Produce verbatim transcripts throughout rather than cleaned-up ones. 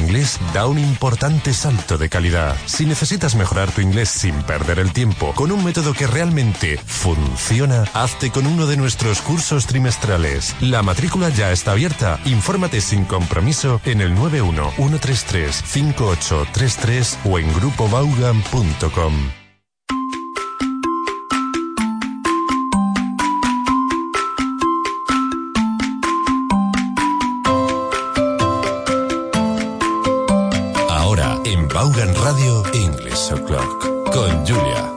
Inglés da un importante salto de calidad. Si necesitas mejorar tu inglés sin perder el tiempo, con un método que realmente funciona, hazte con uno de nuestros cursos trimestrales. La matrícula ya está abierta. Infórmate sin compromiso en el nueve uno, uno tres tres, cinco ocho tres tres o en grupo vaughan punto com. Ahora en Vaughan Radio English O'Clock con Julia.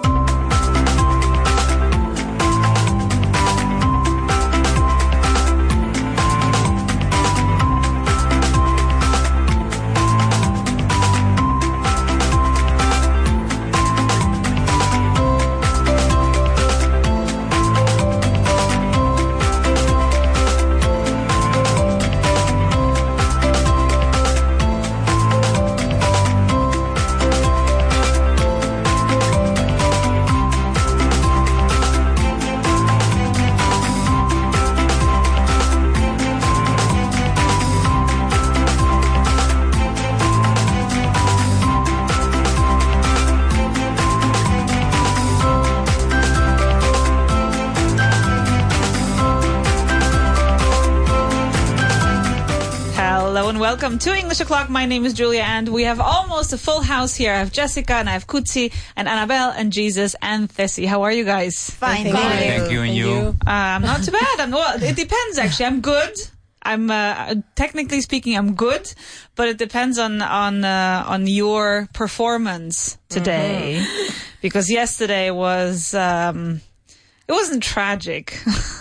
Welcome to English O'Clock. My name is Julia, and we have almost a full house here. I have Jessica, and I have Kutsi, and Annabelle, and Jesus, and Thessie. How are you guys? Fine, Thank, thank, you. you. Thank you, and you? Uh, I'm not too bad. I'm, well, it depends, actually. I'm good. I'm uh, technically speaking, I'm good, but it depends on on uh, on your performance today, mm-hmm. because yesterday was um, it wasn't tragic.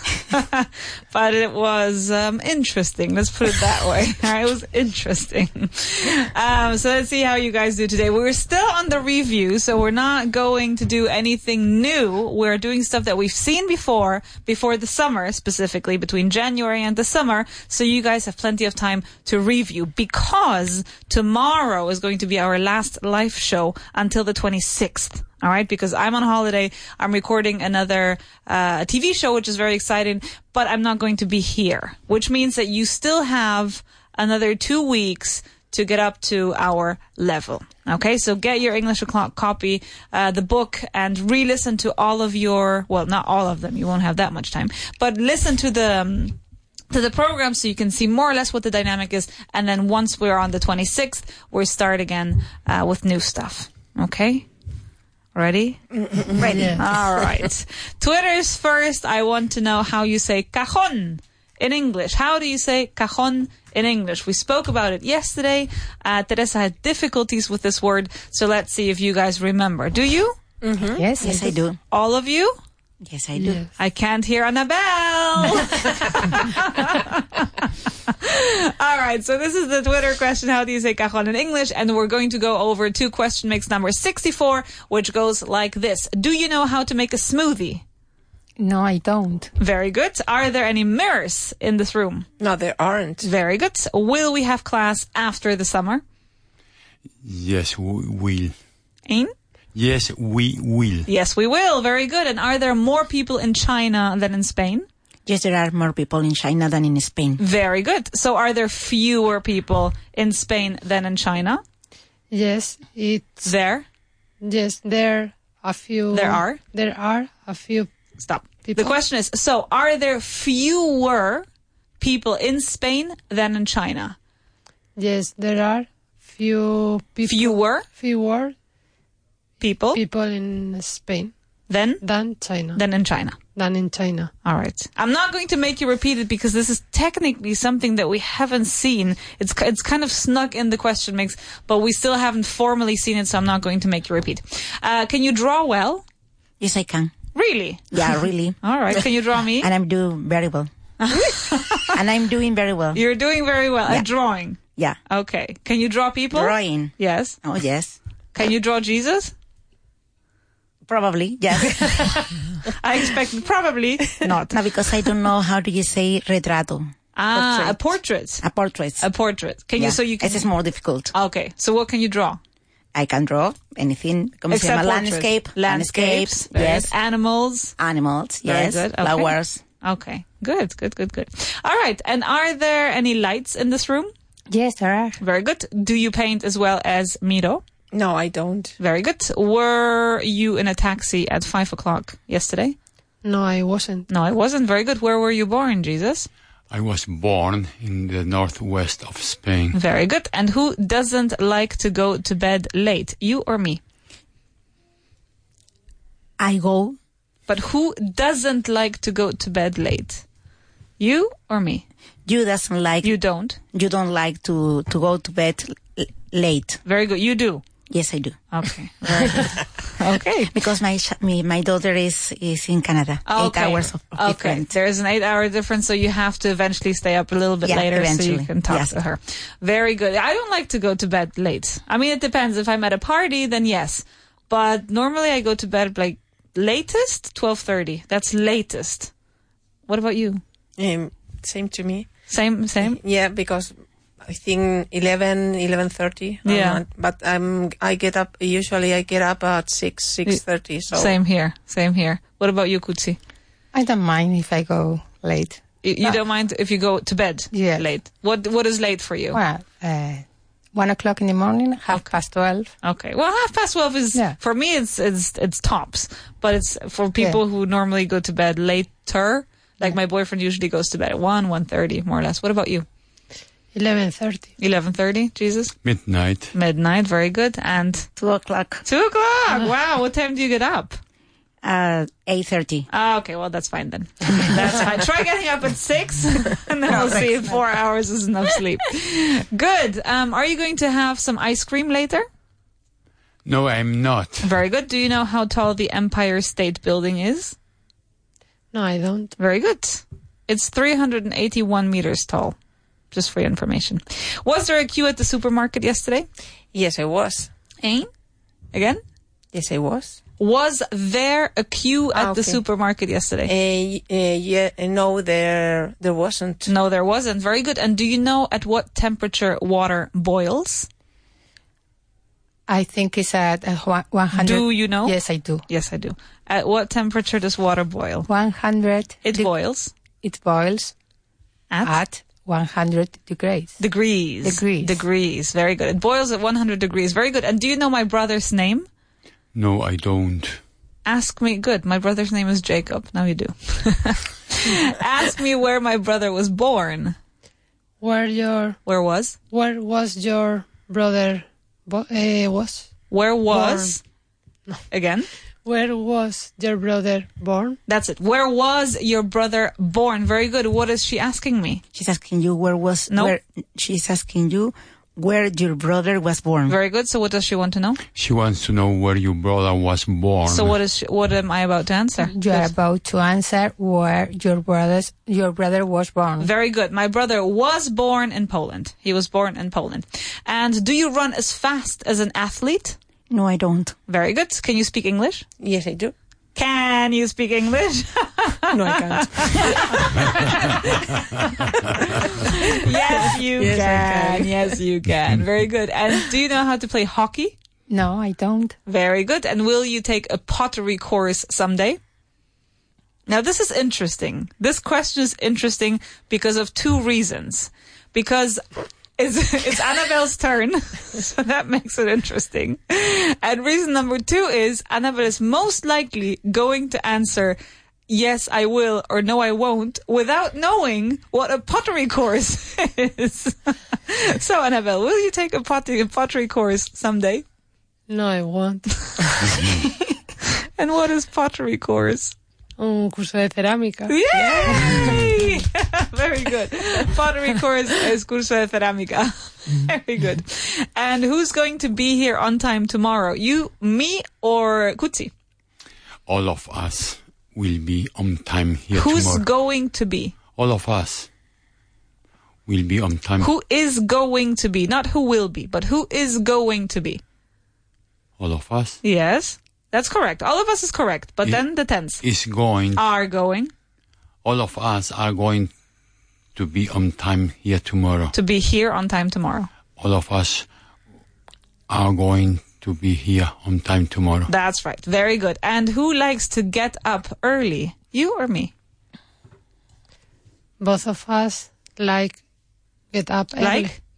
But it was um, interesting. Let's put it that way. All right, it was interesting. Um, so let's see how you guys do today. We're still on the review, so we're not going to do anything new. We're doing stuff that we've seen before, before the summer, specifically between January and the summer. So you guys have plenty of time to review, because tomorrow is going to be our last live show until the twenty-sixth. All right, because I'm on holiday. I'm recording another uh, T V show, which is very exciting, but I'm not going to be here, which means that you still have another two weeks to get up to our level. Okay, so get your English O'Clock copy, uh, the book, and re-listen to all of your, well, not all of them. You won't have that much time, but listen to the... Um, to the program so you can see more or less what the dynamic is. And then once we're on the twenty-sixth, we'll start again uh, with new stuff. Okay? Ready? Ready. Yeah. All right. Twitter's first. I want to know how you say cajon in English. How do you say cajon in English? We spoke about it yesterday. Uh, Teresa had difficulties with this word, so let's see if you guys remember. Do you? Mm-hmm. Yes, yes, I do. All of you? Yes, I do. Yes. I can't hear Annabelle. All right, so this is the Twitter question. How do you say cajon in English? And we're going to go over to question mix number sixty-four, which goes like this. Do you know how to make a smoothie? No, I don't. Very good. Are there any mirrors in this room? No, there aren't. Very good. Will we have class after the summer? Yes, we will. Ein? Yes, we will. Yes, we will. Very good. And are there more people in China than in Spain? Yes, there are more people in China than in Spain. Very good. So are there fewer people in Spain than in China? Yes, it's... There? Yes, there a few... There are? There are a few... Stop. People. The question is, so are there fewer people in Spain than in China? Yes, there are few people... Fewer? Fewer... People? People in Spain. Then? Than China. Than in China. Than in China. All right. I'm not going to make you repeat it because this is technically something that we haven't seen. It's it's kind of snuck in the question mix, but we still haven't formally seen it, so I'm not going to make you repeat. Uh, can you draw well? Yes, I can. Really? Yeah, really. All right. Can you draw me? And I'm doing very well. And I'm doing very well. You're doing very well Yeah. at drawing. Yeah. Okay. Can you draw people? Drawing. Yes. Oh, yes. Can you draw Jesus? Probably, yes. I expect probably not. No, because I don't know how do you say retrato. Ah, a portrait. A portrait. A portrait. Can yeah. you, so you can... It is more difficult. Okay. So what can you draw? I can draw anything. Como se llama? Landscape. Landscapes. Yes. Animals. Animals. Very Yes. good. Okay. Flowers. Okay. Good, good, good, good. All right. And are there any lights in this room? Yes, there are. Very good. Do you paint as well as Miro? No, I don't. Very good. Were you in a taxi at five o'clock yesterday? No, I wasn't. No, I wasn't. Very good. Where were you born, Jesus? I was born in the northwest of Spain. Very good. And who doesn't like to go to bed late? You or me? I go. But who doesn't like to go to bed late? You or me? You doesn't like. You don't. You don't like to to go to bed l- late. Very good. You do. Yes, I do. Okay. Very good. Okay. Because my sh- my, my daughter is is in Canada. Okay. Eight hours of, of Okay. difference. There's an eight-hour difference, so you have to eventually stay up a little bit Yeah, later so eventually. you can talk Yes. to her. Very good. I don't like to go to bed late. I mean, it depends. If I'm at a party, then yes. But normally I go to bed like latest twelve thirty. That's latest. What about you? Um, same to me. Same, same? Yeah, because I think eleven, eleven thirty. Yeah. But um, I get up, usually I get up at six, six thirty. So. Same here. Same here. What about you, Kutsi? I don't mind if I go late. You, you don't mind if you go to bed Yeah. late? What What is late for you? Well, uh, one o'clock in the morning, half past twelve. Okay. Well, half past twelve is Yeah. for me. It's it's it's tops, but it's for people who normally go to bed later. Like my boyfriend usually goes to bed at one, one thirty, more or less. What about you? Eleven thirty. Eleven thirty. Jesus. Midnight. Midnight. Very good. And Two o'clock. two o'clock. Wow. What time do you get up? Uh, eight thirty. Ah, okay. Well, that's fine then. That's fine. Try getting up at six, and then we'll see if four hours is enough sleep. Good. Um, are you going to have some ice cream later? No, I'm not. Very good. Do you know how tall the Empire State Building is? No, I don't. Very good. It's three hundred eighty-one meters tall. Just for your information. Was there a queue at the supermarket yesterday? Yes, I was. Eh? Again? Yes, I was. Was there a queue at Ah, the okay. supermarket yesterday? Uh, uh, yeah, uh, no, there, there wasn't. No, there wasn't. Very good. And do you know at what temperature water boils? I think it's at uh, one- one hundred. Do you know? Yes, I do. Yes, I do. At what temperature does water boil? one hundred. It de- boils It boils at, at one hundred degrees. degrees. Degrees. Degrees. Very good. It boils at one hundred degrees. Very good. And do you know my brother's name? No, I don't. Ask me. Good. My brother's name is Jacob. Now you do. Ask me where my brother was born. Where your Where was? where was your brother? Bo- uh, was Where was? Again? where was your brother born? That's it. Where was your brother born? Very good. What is she asking me? She's asking you where was. No. Where, she's asking you where your brother was born. Very good. So what does she want to know? She wants to know where your brother was born. So what is she, what am I about to answer? You are about to answer where your brother's your brother was born. Very good. My brother was born in Poland. He was born in Poland. And do you run as fast as an athlete? No, I don't. Very good. Can you speak English? Yes, I do. Can you speak English? No, I can't. Yes, you Yes, I can. can. Yes, you can. Very good. And do you know how to play hockey? No, I don't. Very good. And will you take a pottery course someday? Now, this is interesting. This question is interesting because of two reasons. Because it's, it's Annabelle's turn, so that makes it interesting. And reason number two is Annabelle is most likely going to answer yes, I will, or no, I won't, without knowing what a pottery course is. So, Annabelle, will you take a pottery, a pottery course someday? No, I won't. And what is pottery course? Un curso de cerámica. Yay! Very good. Pottery course is curso de cerámica. Very good. And who's going to be here on time tomorrow? You, me, or Kutsi? All of us will be on time here Who's tomorrow. going to be? All of us will be on time. Who is going to be? Not who will be, but who is going to be? All of us Yes, that's correct. All of us is correct, but Yeah. then the tense. is going. Are going All of us are going to be on time here tomorrow. to be here on time tomorrow. All of us are going to be here on time tomorrow. That's right. Very good. And who likes to get up early? You or me? Both of us like get up early. Like?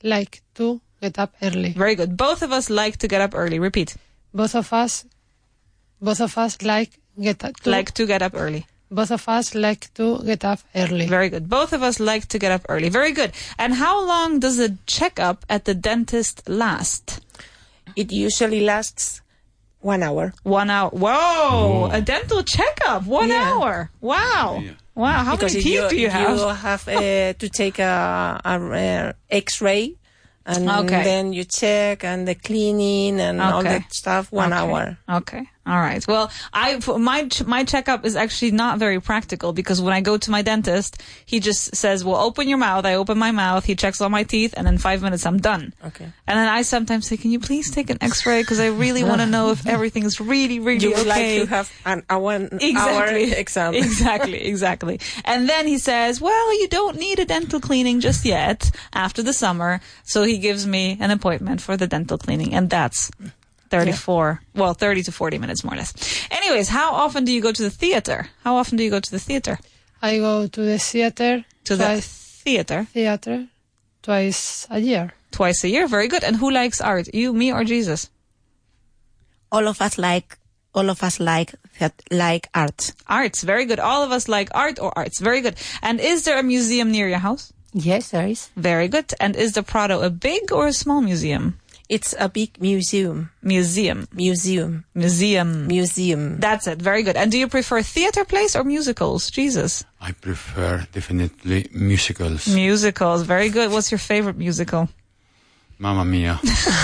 like to get up early. Very good. Both of us like to get up early. Repeat. Both of us, both of us like get up to, Like to get up early. both of us like to get up early. Very good. Both of us like to get up early. Very good. And how long does a checkup at the dentist last? It usually lasts one hour. One hour. Whoa! A dental checkup. One Yeah. hour. Wow. Yeah. Wow. How because many teeth do you have? You have uh, to take a, a, uh X-ray, and Okay. then you check and the cleaning and all Okay. that stuff. One Okay. hour. Okay. All right. Well, I f- my ch- my checkup is actually not very practical because when I go to my dentist, he just says, "Well, open your mouth." I open my mouth. He checks all my teeth, and in five minutes, I'm done. Okay. And then I sometimes say, "Can you please take an X-ray? Because I really want to know if everything is really, really You would okay." like to have an a one Exactly. hour exam. Exactly, exactly. And then he says, well, you don't need a dental cleaning just yet after the summer. So he gives me an appointment for the dental cleaning. And that's thirty-four, well, thirty to forty minutes more or less. Anyways, how often do you go to the theater? How often do you go to the theater? I go to the theater To the twice, theater theater twice a year. twice a year. Very good. And who likes art? You, me, or Jesus? All of us like, all of us like that, like art. Arts. Very good. All of us like art or arts. Very good. And is there a museum near your house? Yes, there is. Very good. And is the Prado a big or a small museum? It's a big museum. Museum. Museum. Museum. Museum. That's it. Very good. And do you prefer theater plays or musicals? Jesus. I prefer definitely musicals. Musicals. Very good. What's your favorite musical? Mamma Mia.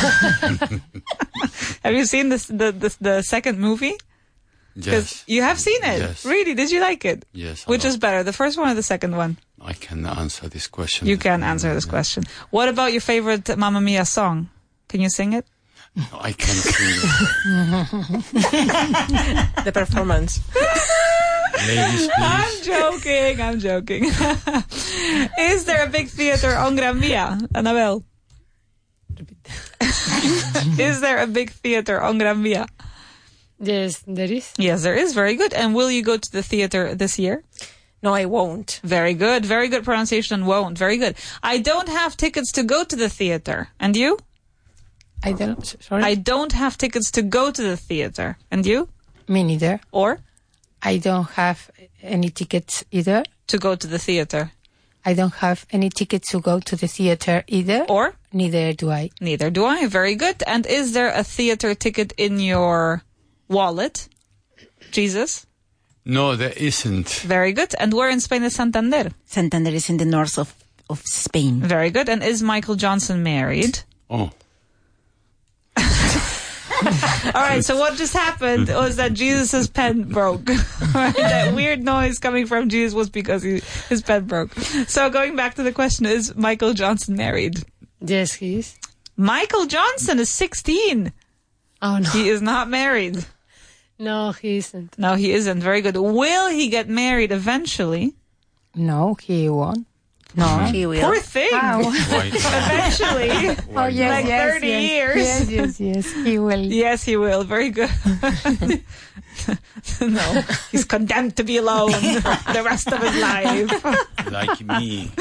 Have you seen this, the, the the second movie? 'Cause Yes. you have seen it. Yes. Really? Did you like it? Yes. a Which lot. is better, the first one or the second one? I can answer this question. You can answer this question. What about your favorite Mamma Mia song? Can you sing it? I can sing. The performance. Ladies, I'm please. joking. I'm joking. Is there a big theater on Gran Via, Annabelle? Is there a big theater on Gran Via? Yes, there is. Yes, there is. Very good. And will you go to the theater this year? No, I won't. Very good. Very good pronunciation. Won't. Very good. I don't have tickets to go to the theater. And you? I don't, sorry. I don't have tickets to go to the theater. And you? Me neither. Or I don't have any tickets either. to go to the theater? I don't have any tickets to go to the theater either. Or Neither do I. neither do I. Very good. And is there a theater ticket in your wallet? Jesus? No, there isn't. Very good. And where in Spain is Santander? Santander is in the north of, of Spain. Very good. And is Michael Johnson married? Oh, All right, so what just happened was that Jesus' pen broke. Right? That weird noise coming from Jesus was because he, his pen broke. So going back to the question, is Michael Johnson married? Yes, he is. Michael Johnson is sixteen. Oh, no. He is not married. No, he isn't. No, he isn't. Very good. Will he get married eventually? No, he won't. No, he will. Poor thing. why? Eventually. Why Oh, yes, Like yes, thirty yes. years. Yes, yes, yes, he will. Yes, he will. Very good. No, he's condemned to be alone the rest of his life. Like me.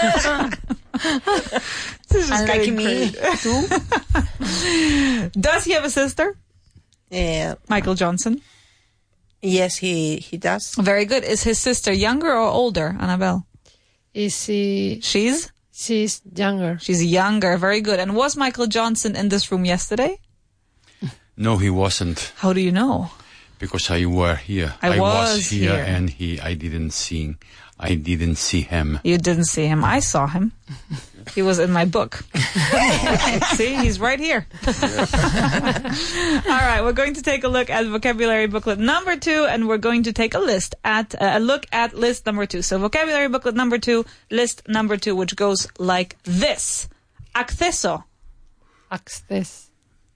This is And like getting me, crazy. too. Does he have a sister? Yeah. Michael Johnson. Yes, he, he does. Very good. Is his sister younger or older, Annabelle? Is he, She's? she's younger. She's younger. Very good. And was Michael Johnson in this room yesterday? No, he wasn't, How do you know? because I were here. I was here, here. and he. I didn't see. I didn't see him. You didn't see him. I saw him. He was in my book. See, he's right here. All right, we're going to take a look at vocabulary booklet number two, and we're going to take a list at uh, a look at list number two. So, vocabulary booklet number two, list number two, which goes like this: acceso, Access.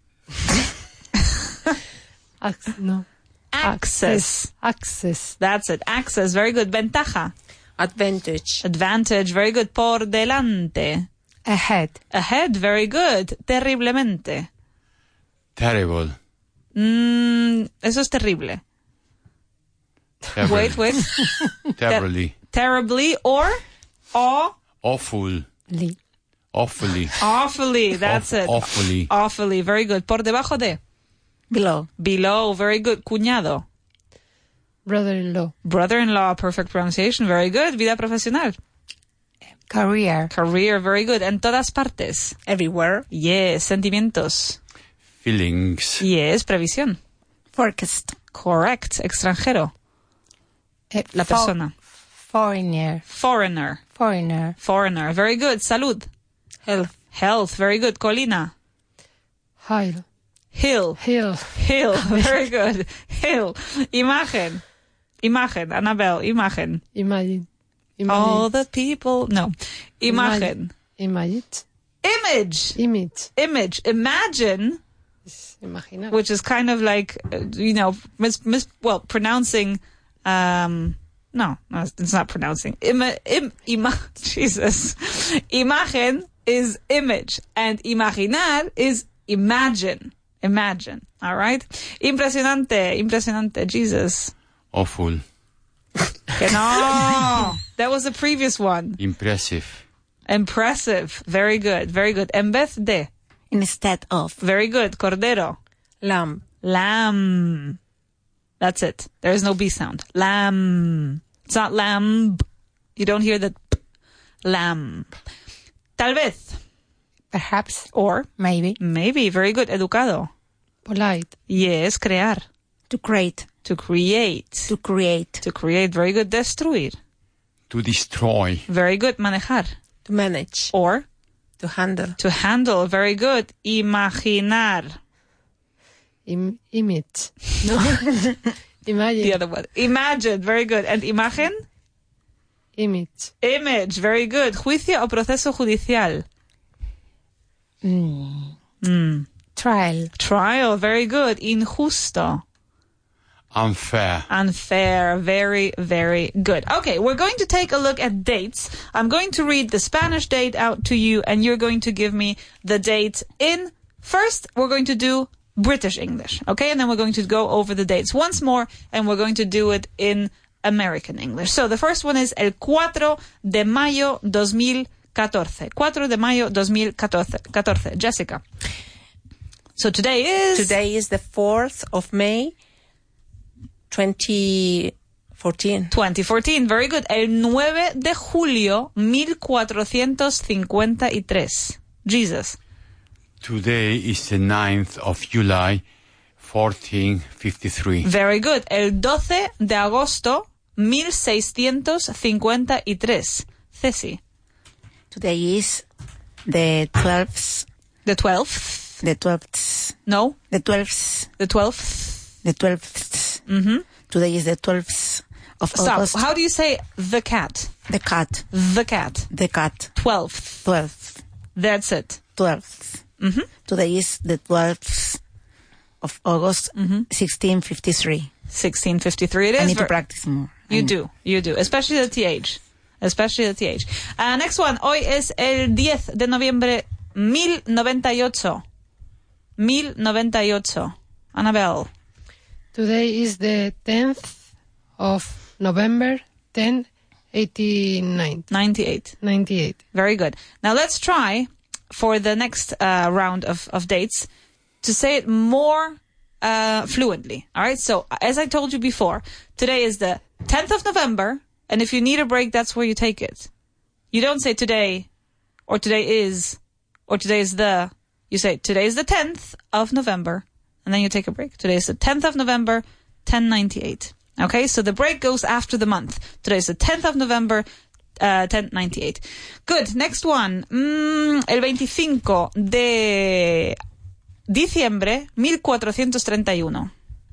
Access. No. access. Access. That's it. Access. Very good. Ventaja, Advantage. advantage. Very good. Por delante, Ahead. ahead. Very good. Terriblemente. Terrible. Mm, eso es terrible. Terrible. Wait, wait. Terribly. Terribly or aw, Awful. Lee. Awfully. Awfully, that's Aw- it. awfully. Awfully, very good. Por debajo de. Below. Below, very good. Cuñado. Brother-in-law. Brother-in-law, perfect pronunciation, very good. Vida profesional. Career. Career, very good. En todas partes. Everywhere. Yes. Sentimientos. Feelings. Yes. Previsión. Forecast. Correct. Extranjero. Eh, La fo- persona. Foreigner. Foreigner. Foreigner. Foreigner. Very good. Salud. Health. Health. Very good. Colina. Hill. Hill. Hill. Hill. Very good. Hill. Imagen. Imagen. Annabelle. Imagen. Imagine. Imagine. All the people. No. Imagen. Imagine. Image. Image. Image. Imagine, Imaginar. which is kind of like, uh, you know, mis, mis, well, pronouncing, um, no, no, it's not pronouncing. Ima, im, ima, Jesus. Imagen is image, and imaginar is imagine. Imagine. All right? Impresionante, impresionante, Jesus. Awful. Que no. That was the previous one. Impressive. Impressive. Very good, very good. En vez de. Instead of. Very good. Cordero. Lamb. Lamb. That's it. There is no B sound. Lamb. It's not lamb. You don't hear the p. Lamb. Tal vez. Perhaps. Or. Maybe. Maybe. Very good. Educado. Polite. Yes. Crear. To create. To create. To create. To create. Very good. Destruir. To destroy. Very good. Manejar. To manage. Or. To handle. To handle. Very good. Imaginar. Im- image. No. Imagine. The other one. Imagine. Very good. And imagen? Image. Image. Very good. Juicio o proceso judicial. Mm. Mm. Trial. Trial. Very good. Injusto. Unfair. Unfair. Very, very good. Okay, we're going to take a look at dates. I'm going to read the Spanish date out to you, and you're going to give me the date in. First, we're going to do British English, okay? And then we're going to go over the dates once more, and we're going to do it in American English. So the first one is el cuatro de mayo dos mil catorce. cuatro de mayo dos mil catorce. Jessica. So today is... Today is the fourth of May, twenty fourteen. twenty fourteen, very good. El nueve de julio mil cuatrocientos cincuenta y tres. Jesus. Today is the ninth of July, fourteen fifty-three. Very good. El doce de agosto mil seiscientos cincuenta y tres. Ceci. Today is the twelfth. The twelfth. The twelfth. No. The twelfth. The twelfth. The twelfth. Mm-hmm. Today is the twelfth of Stop. August. How do you say the cat? The cat. The cat. The cat. Twelfth. Twelfth. That's it. Twelfth. Mm-hmm. Today is the twelfth of August, Mm-hmm. sixteen fifty-three. sixteen fifty-three it is. I need to Ver- practice more. I You know. do, you do, especially the T H, especially the T H. Uh, next one, hoy es el diez de noviembre, mil noventa y ocho. Mil noventa y ocho. Annabelle. Today is the tenth of November, ten eighty-nine. ninety-eight. ninety-eight. Very good. Now let's try for the next uh, round of, of dates to say it more uh, fluently. All right. So as I told you before, today is the tenth of November. And if you need a break, that's where you take it. You don't say today or today is or today is the. You say today is the tenth of November. And then you take a break. Today is the tenth of November, ten ninety-eight. Okay. So the break goes after the month. Today is the tenth of November, Uh, ten ninety-eight. Good. Next one. Mm, el veinticinco de diciembre, mil cuatrocientos treinta y uno.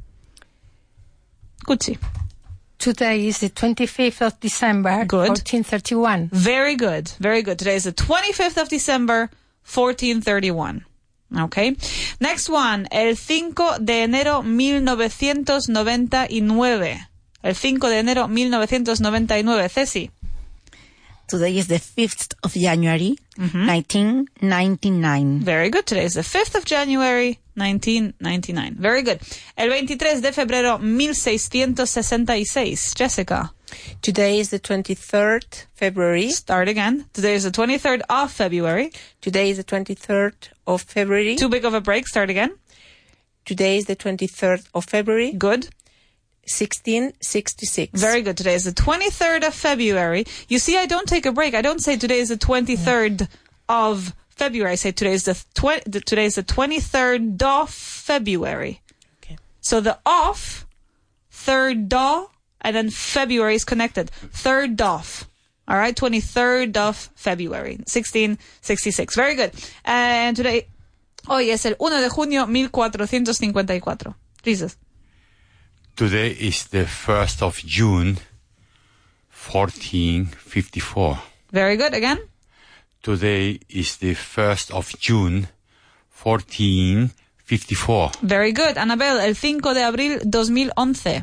Cucci. Today is the twenty-fifth of December, Good. fourteen thirty-one. Very good. Very good. Today is the twenty-fifth of December, fourteen thirty-one. Okay. Next one. El cinco de enero, mil novecientos noventa y nueve. El cinco de enero, mil novecientos noventa y nueve. Ceci. Today is the fifth of January, nineteen ninety-nine. Very good. Today is the fifth of January, nineteen ninety-nine. Very good. El veintitrés de febrero, mil seiscientos sesenta y seis. Jessica. Today is the twenty-third February. Start again. Today is the twenty-third of February. Today is the twenty-third of February. Too big of a break. Start again. Today is the twenty-third of February. Good. sixteen sixty-six. Very good. Today is the twenty-third of February. You see, I don't take a break. I don't say today is the twenty-third of February. I say today is the, tw- the today is the twenty-third of February. Okay. So the of, third do, and then February is connected. Third of. All right, twenty-third of February, sixteen sixty-six. Very good. And today, hoy es el uno de junio mil cuatrocientos cincuenta y cuatro. Jesus. Today is the first of June, fourteen fifty-four. Very good. Again. Today is the first of June, fourteen fifty-four. Very good. Anabel, el cinco de abril dos mil once.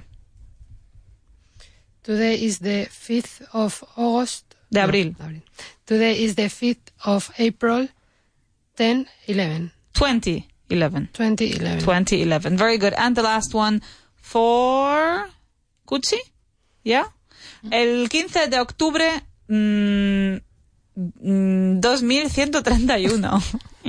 Today is the fifth of August. De abril. No, abril. Today is the fifth of April, ten eleven. twenty eleven. twenty eleven. twenty eleven. Very good. And the last one for Kutsi. Yeah. El quince de octubre mm, mm, dos mil ciento treinta y uno.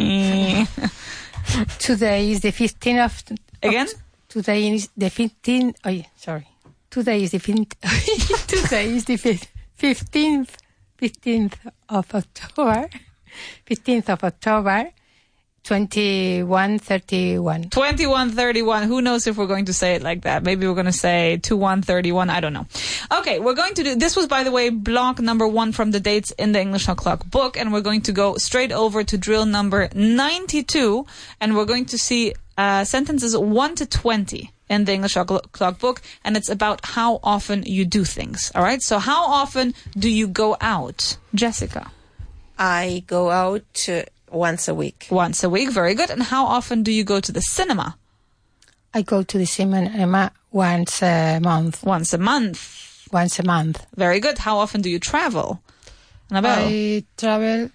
Today is the fifteenth of... Again? Today is the fifteenth... Oh, yeah, sorry. Today is the fifteenth... Today is the fifteenth... fifteenth of October. fifteenth of October, twenty-one thirty-one. twenty-one thirty-one. Who knows if we're going to say it like that? Maybe we're going to say twenty-one thirty-one. I don't know. Okay, we're going to do... This was, by the way, block number one from the dates in the English O'Clock book, and we're going to go straight over to drill number ninety-two, and we're going to see uh, sentences one to twenty in the English O'Clock book, and it's about how often you do things. All right? So how often do you go out? Jessica? I go out uh, once a week. Once a week. Very good. And how often do you go to the cinema? I go to the cinema once a month. Once a month. Once a month. Very good. How often do you travel? Annabelle? I travel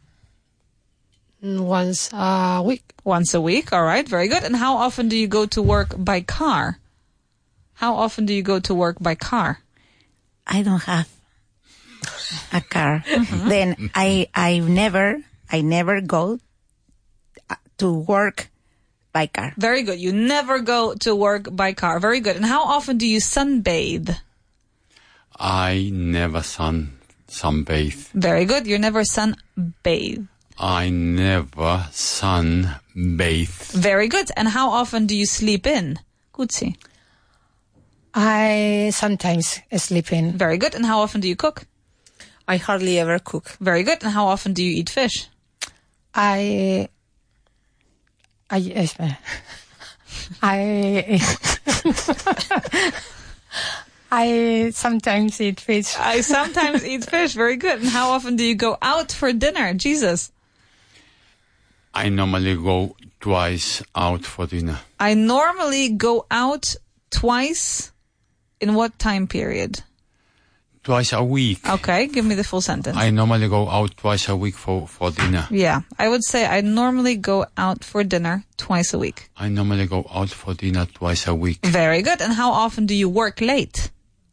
once a week. Once a week. All right. Very good. And how often do you go to work by car? How often do you go to work by car? I don't have a car. Then I I never I never go to work by car. Very good. You never go to work by car. Very good. And how often do you sunbathe? I never sun sunbathe. Very good. You never sunbathe. I never sunbathe. Very good. And how often do you sleep in? Kutsi. I sometimes sleep in. Very good. And how often do you cook? I hardly ever cook. Very good. And how often do you eat fish? I, I, I, I sometimes eat fish. I sometimes eat fish. Very good. And how often do you go out for dinner? Jesus. I normally go twice out for dinner. I normally go out twice. In what time period? Twice a week. Okay, give me the full sentence. I normally go out twice a week for, for dinner. Yeah, I would say I normally go out for dinner twice a week. I normally go out for dinner twice a week. Very good. And how often do you work late?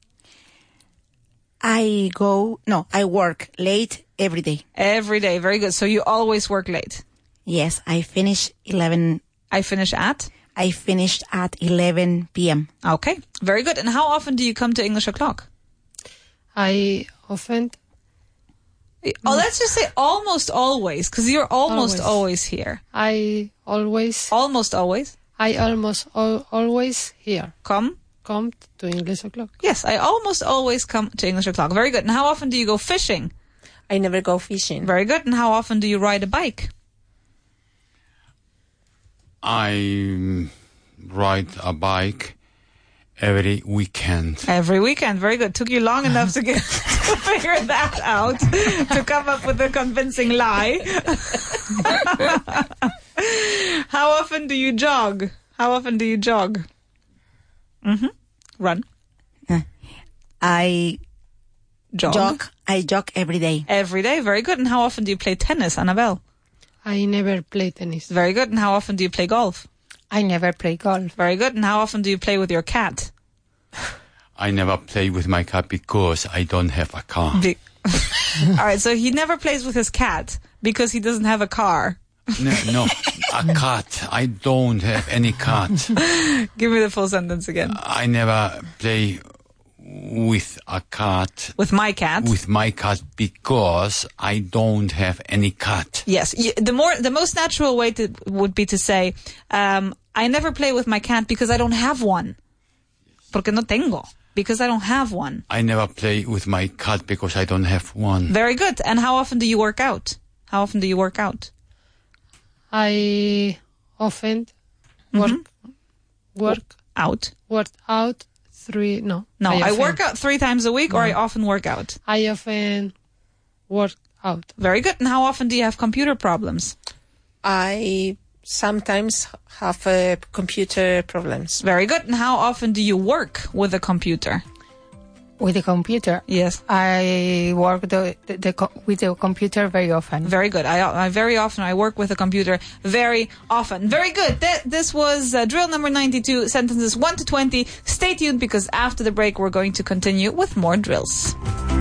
I go, no, I work late every day. Every day. Very good. So you always work late? Yes, I finish eleven. I finish at? I finished at eleven p.m. Okay, very good. And how often do you come to English O'Clock? I often... Oh, let's just say almost always, because you're almost always. always here. I always... Almost always? I almost al- always here. Come? Come to English O'Clock. Yes, I almost always come to English O'Clock. Very good. And how often do you go fishing? I never go fishing. Very good. And how often do you ride a bike? I ride a bike every weekend. Every weekend. Very good. Took you long enough to get to figure that out, to come up with a convincing lie. How often do you jog? How often do you jog? Mm-hmm. Run. I Jog. jog. I jog every day. Every day. Very good. And how often do you play tennis, Annabelle? I never play tennis. Very good. And how often do you play golf? I never play golf. Very good. And how often do you play with your cat? I never play with my cat because I don't have a car. Be- All right, so he never plays with his cat because he doesn't have a car. No, no, a cat. I don't have any cat. Give me the full sentence again. I never play with a cat. With my cat. With my cat because I don't have any cat. Yes, y- the more the most natural way to would be to say, um, I never play with my cat because I don't have one. Porque no tengo. Because I don't have one. I never play with my cat because I don't have one. Very good. And how often do you work out? How often do you work out? I often work Mm-hmm. work Out. work out three no No, I, often, work out three times a week, or I often work out. I often work out. Very good. And how often do you have computer problems? I sometimes have uh, computer problems. Very good. And how often do you work with a computer? With the computer, Yes. I work the, the, the co- with the computer very often. Very good. I, I very often I work with a computer very often. Very good. Th- this was uh, drill number ninety-two, sentences one to twenty. Stay tuned because after the break we're going to continue with more drills.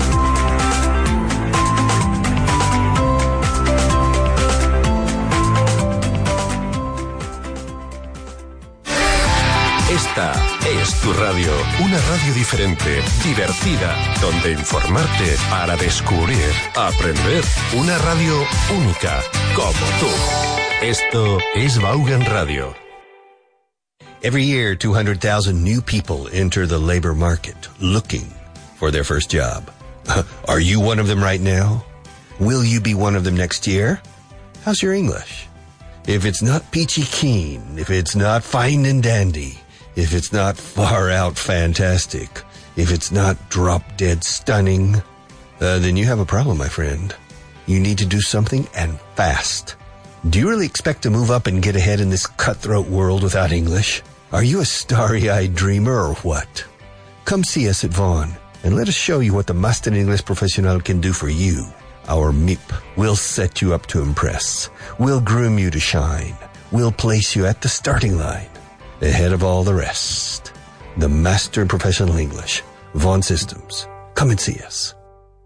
Esta es tu radio, una radio diferente, divertida, donde informarte para descubrir, aprender, una radio única, como tú. Esto es Vaughan Radio. Every year, two hundred thousand new people enter the labor market looking for their first job. Are you one of them right now? Will you be one of them next year? How's your English? If it's not peachy keen, if it's not fine and dandy, if it's not far out fantastic, if it's not drop dead stunning, uh, then you have a problem, my friend. You need to do something, and fast. Do you really expect to move up and get ahead in this cutthroat world without English? Are you a starry-eyed dreamer or what? Come see us at Vaughan and let us show you what the Master English Professional can do for you. Our M I P will set you up to impress. We'll groom you to shine. We'll place you at the starting line, ahead of all the rest. The Master Professional English, Vaughan Systems. Come and see us.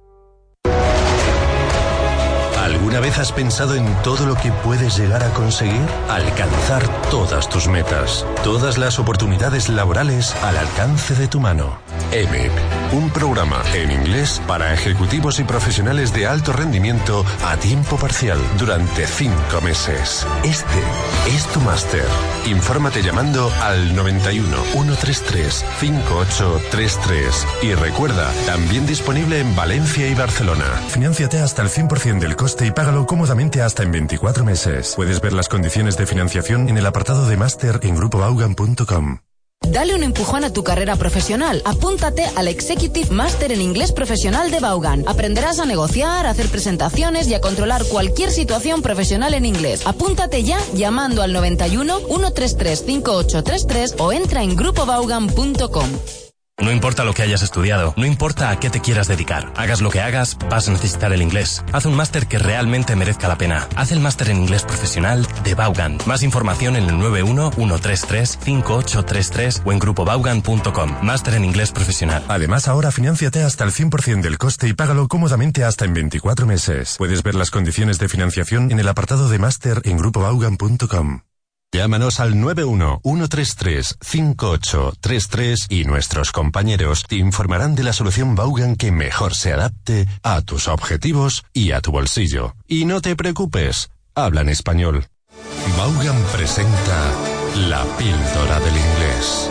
¿Alguna vez has pensado en todo lo que puedes llegar a conseguir? Alcanzar todas tus metas, todas las oportunidades laborales al alcance de tu mano. E M I P, un programa en inglés para ejecutivos y profesionales de alto rendimiento a tiempo parcial durante cinco meses. Este es tu máster. Infórmate llamando al noventa y uno, ciento treinta y tres, cincuenta y ocho treinta y tres. Y recuerda, también disponible en Valencia y Barcelona. Finánciate hasta el cien por ciento del coste y págalo cómodamente hasta en veinticuatro meses. Puedes ver las condiciones de financiación en el apartado de máster en grupo vaughan punto com. Dale un empujón a tu carrera profesional. Apúntate al Executive Master en Inglés Profesional de Vaughan. Aprenderás a negociar, a hacer presentaciones y a controlar cualquier situación profesional en inglés. Apúntate ya llamando al noventa y uno, ciento treinta y tres, cincuenta y ocho treinta y tres o entra en grupo vaughan punto com. No importa lo que hayas estudiado, no importa a qué te quieras dedicar. Hagas lo que hagas, vas a necesitar el inglés. Haz un máster que realmente merezca la pena. Haz el máster en inglés profesional de Vaughan. Más información en el noventa y uno, ciento treinta y tres, cincuenta y ocho treinta y tres o en grupo vaughan punto com. Máster en inglés profesional. Además, ahora finánciate hasta el cien por ciento del coste y págalo cómodamente hasta en veinticuatro meses. Puedes ver las condiciones de financiación en el apartado de máster en grupo vaughan punto com. Llámanos al noventa y uno, ciento treinta y tres, cincuenta y ocho treinta y tres y nuestros compañeros te informarán de la solución Vaughan que mejor se adapte a tus objetivos y a tu bolsillo. Y no te preocupes, habla en español. Vaughan presenta la píldora del inglés.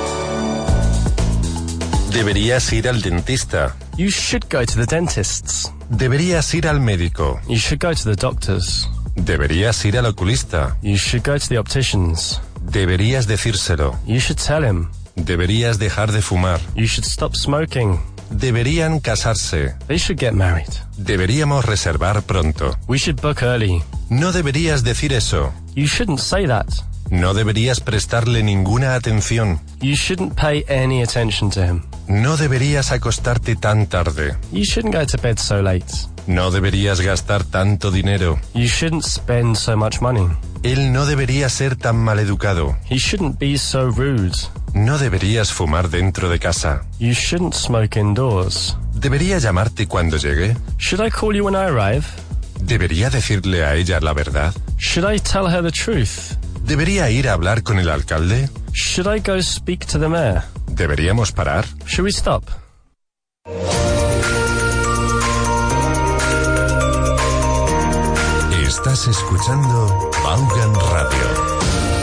Deberías ir al dentista. You should go to the dentists. Deberías ir al médico. You should go to the doctors. Deberías ir al oculista. You should go to the opticians. Deberías decírselo. You should tell him. Deberías dejar de fumar. You should stop smoking. Deberían casarse. They should get married. Deberíamos reservar pronto. We should book early. No deberías decir eso. You shouldn't say that. No deberías prestarle ninguna atención. You shouldn't pay any attention to him. No deberías acostarte tan tarde. You shouldn't go to bed so late. No deberías gastar tanto dinero. You shouldn't spend so much money. Él no debería ser tan maleducado. He shouldn't be so rude. No deberías fumar dentro de casa. You shouldn't smoke indoors. ¿Debería llamarte cuando llegue? Should I call you when I arrive? ¿Debería decirle a ella la verdad? Should I tell her the truth? ¿Debería ir a hablar con el alcalde? Should I go speak to the mayor? ¿Deberíamos parar? Should we stop? Estás escuchando Vaughan Radio.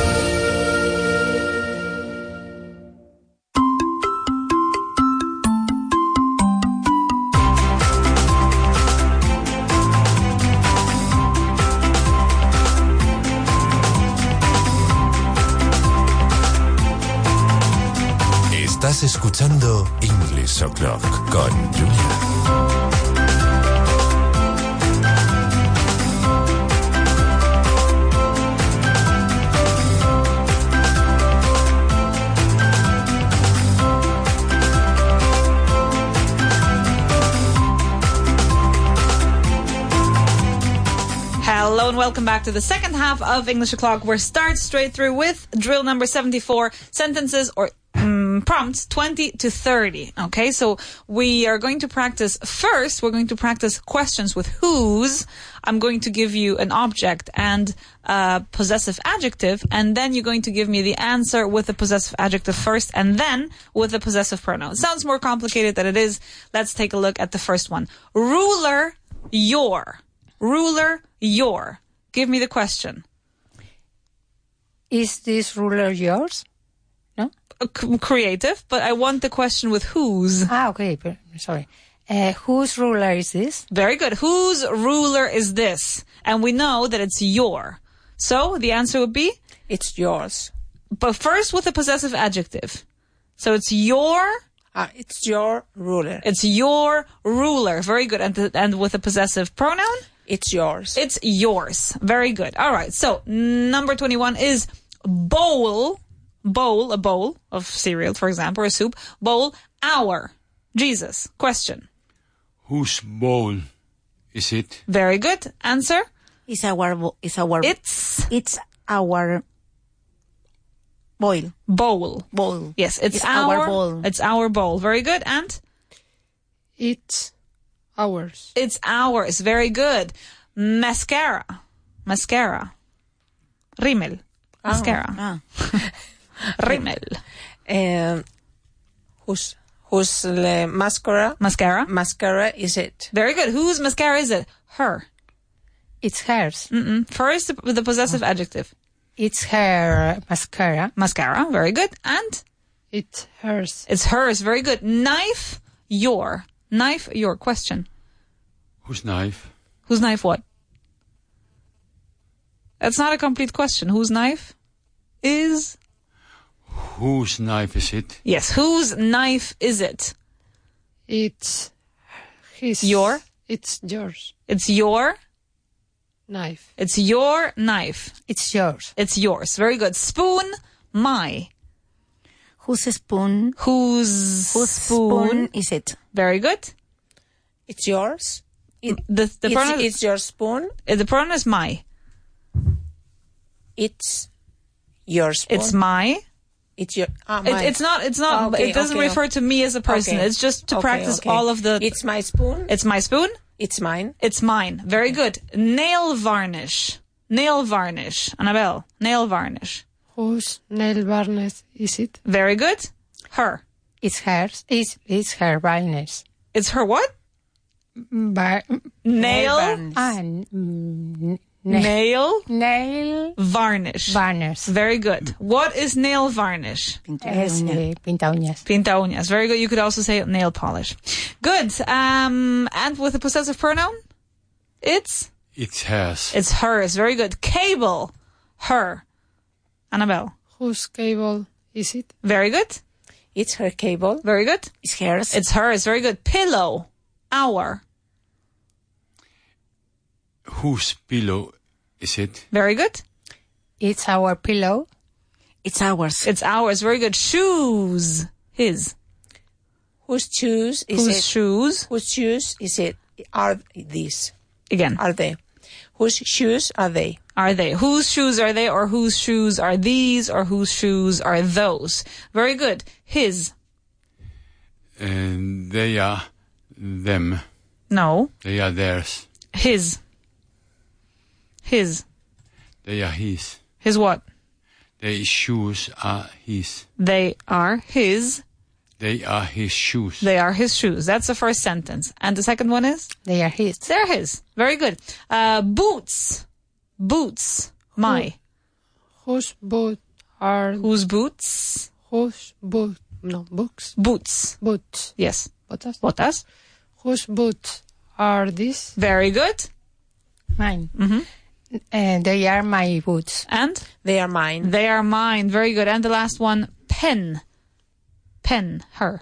Estás escuchando English O'Clock con Julia. Hello and welcome back to the second half of English O'Clock. We're start straight through with drill number seventy-four, sentences or um, prompts twenty to thirty. Okay, so we are going to practice first, we're going to practice questions with whose. I'm going to give you an object and a possessive adjective, and then you're going to give me the answer with the possessive adjective first, and then with the possessive pronoun. It sounds more complicated than it is. Let's take a look at the first one. Ruler, your. Ruler, your. Give me the question. Is this ruler yours? No? Uh, c- creative, but I want the question with whose. Ah, okay. per- Sorry. Uh, whose ruler is this? Very good. Whose ruler is this? And we know that it's your. So the answer would be? It's yours. But first with a possessive adjective. So it's your, Ah, it's your ruler. it's your ruler. Very good. And, th- and with a possessive pronoun? It's yours. It's yours. Very good. All right. So number twenty-one is bowl, bowl, a bowl of cereal, for example, or soup. Bowl, our. Jesus. Question. Whose bowl is it? Very good. Answer. It's our, bo- it's our, It's it's our boil, bowl. bowl. Yes, it's, It's our, our bowl. It's our bowl. Very good. And It's ours. it's ours. Very good. Mascara. Mascara. Rimmel. Mascara. Ah. Rimmel. Um, whose whose uh, mascara Mascara. mascara is it? Very good. Whose mascara is it? Her. It's hers. Mm-mm. First with the possessive adjective. It's her mascara. Mascara. Very good. And It's hers. it's hers. Very good. Knife. Your. Knife. Your. Question. Whose knife? Whose knife what? That's not a complete question. Whose knife is? Whose knife is it? Yes. Whose knife is it? It's his. Your? It's yours. It's your. Knife. It's your knife. It's yours. It's yours. Very good. Spoon. My. Whose spoon, Whose whose spoon is it? Very good. It's yours. It, The the it's, pronoun it's your spoon. uh, the pronoun is my. It's your spoon. It's my. It's your. Ah, It, mine. it's not. It's not. Okay, it doesn't okay. refer to me as a person. Okay. It's just to Okay, practice okay. all of the. It's my spoon. It's my spoon. It's mine. It's mine. Very good. Nail varnish. Nail varnish. Annabelle. Nail varnish. Whose nail varnish is it? Very good. Her. It's hers. It's, it's her varnish. It's her what? Bar- Nail. varnish. ah, n- n- na- Nail nail varnish. varnish. Very good. What is nail varnish? Pintura de Es uña. eh, pinta uñas. Pinta uñas. Very good. You could also say nail polish. Good. Um, and with a possessive pronoun? It's? It's hers. It's hers. Very good. Cable. Her. Annabelle. Whose cable is it? Very good. It's her cable. Very good. It's hers. It's hers. Very good. Pillow. Our. Whose pillow is it? Very good. It's our pillow. It's ours. It's ours. Very good. Shoes. His. Whose shoes is Whose it? shoes? Whose shoes is it? Are these? Again. Are they? Whose shoes are they? Are they? Whose shoes are they, or whose shoes are these, or whose shoes are those? Very good. His. And they are them. No. They are theirs. His. His. They are his. His what? Their shoes are his. They are his. They are his shoes. They are his shoes. That's the first sentence. And the second one is? They are his. They're his. Very good. Uh, boots. Boots. My. Whose boots are... Whose boots? Whose boots? No, books. Boots. Boots. Yes. Botas. Botas. Whose boots are these? Very good. Mine. Mm-hmm. And they are my boots. And? They are mine. They are mine. Very good. And the last one, pen. Pen. Her.